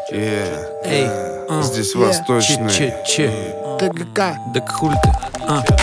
Эй, здесь восточный. ТГК. Так хули ты?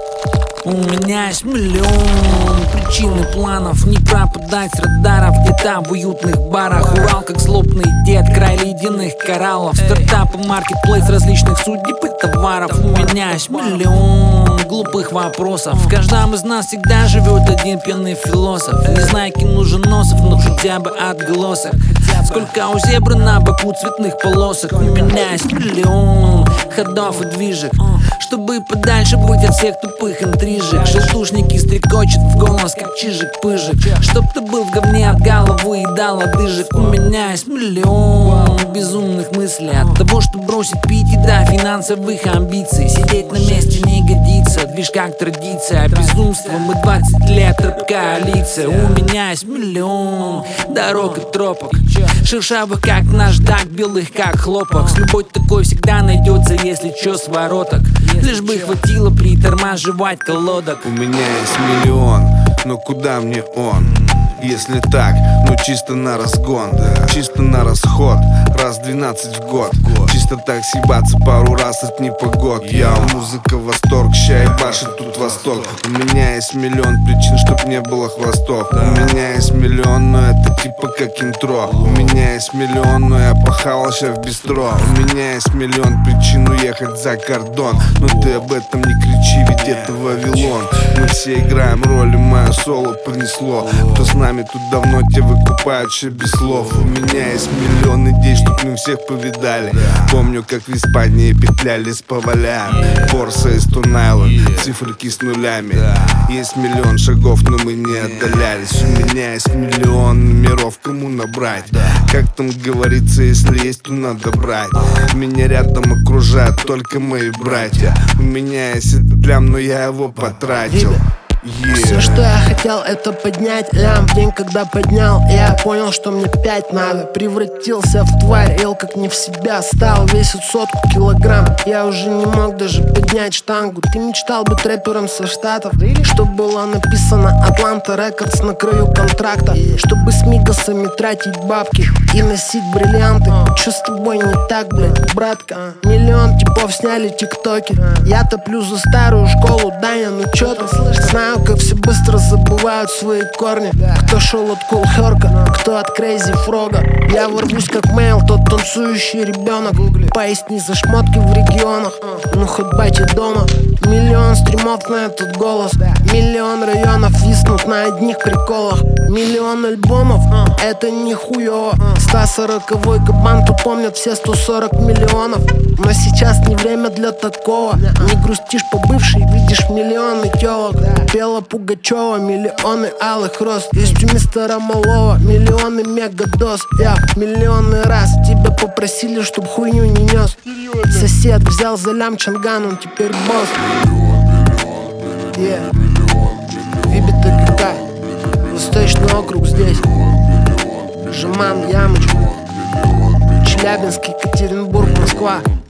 У меня есть миллион причин и планов не пропадать с радаров. Где-то в уютных барах Урал, как злобный дед, край ледяных кораллов. Стартапы, маркетплейс различных судеб и товаров. У меня есть миллион глупых вопросов. В каждом из нас всегда живет один пьяный философ. Не знаю, кем нужен носов, но хотя бы отголосок. Сколько у зебры на боку цветных полосок. У меня есть миллион ходов и движек, чтобы подальше быть от всех тупых интрижек. Желтушники стрекочет в голос, как чижик-пыжик. Чтоб ты был в говне от головы и дал одыжек. У меня есть миллион безумных мыслей. От того, что бросить пить и до финансовых амбиций. Сидеть на месте не годится, движ как традиция. Безумство, мы 20 лет коалиция. У меня есть миллион дорог и тропок, шершавых как наждак, белых как хлопок. С любой такой всегда найдется, если чё, с вороток. Лишь бы хватило притормаживать колодок. У меня есть миллион, но куда мне он? Если так, ну чисто на разгон, чисто на расход, раз 12 в год. Чисто так съебаться пару раз от непогод. Я музыка, восторг, ща ебашит тут восток. У меня есть миллион причин, чтоб не было хвостов. У меня есть миллион, но это типа как интро. У меня есть миллион, но я похавал ща в бистро. У меня есть миллион причин уехать за кордон. Но ты об этом не кричи, ведь это Вавилон. Мы все играем роли, мое соло принесло. Кто с нами тут давно, те выкупают ща без слов. У меня есть миллион идей, чтоб мы всех повидали. Помню, как в Испании петляли с поваляем. Форса из Тунайла, циферки с нулями. Есть миллион шагов, но мы не отдалялись. У меня есть миллион номеров, кому набрать. Как там говорится, если есть, то надо брать. Меня рядом окружают только мои братья. У меня есть этот лям, но я его потратил. Все, что я хотел, это поднять лям. В день, когда поднял, я понял, что мне 5 надо. Превратился в тварь, ел как не в себя. Стал, весит 100 килограмм. Я уже не мог даже поднять штангу. Ты мечтал быть рэпером со штатов, чтобы было написано Атланта Рекордс на краю контракта. Чтобы с мигасами тратить бабки и носить бриллианты. Чё с тобой не так, блядь, братка? Миллион типов сняли тиктоки. Я топлю за старую школу, Даня, ну чё ты? Знаю, как все быстро забывают свои корни. Кто шел от Кул Херка, кто от Крейзи Фрога. Я ворвусь как Мейл, тот танцующий ребенок. Поясни за шмотки в регионах, ну хоть батя дома. Миллион стримов на этот голос. Миллион районов виснут на одних приколах. Миллион альбомов, это не хуёво. 140-й кабан, тут помнят все 140 миллионов. Но сейчас не время для такого. Не грустишь по бывшей, видишь миллионы тёлок. Пела Пугачева, миллионы алых роз. Есть у мистера Малова миллионы мегадоз. Я миллионы раз тебя попросили, чтоб хуйню не нес. Сосед взял за лям Чанган, он теперь босс. Вибит ТГК, Восточный округ здесь. Жеман, Ямочка, Челябинск, Екатеринбург, Москва.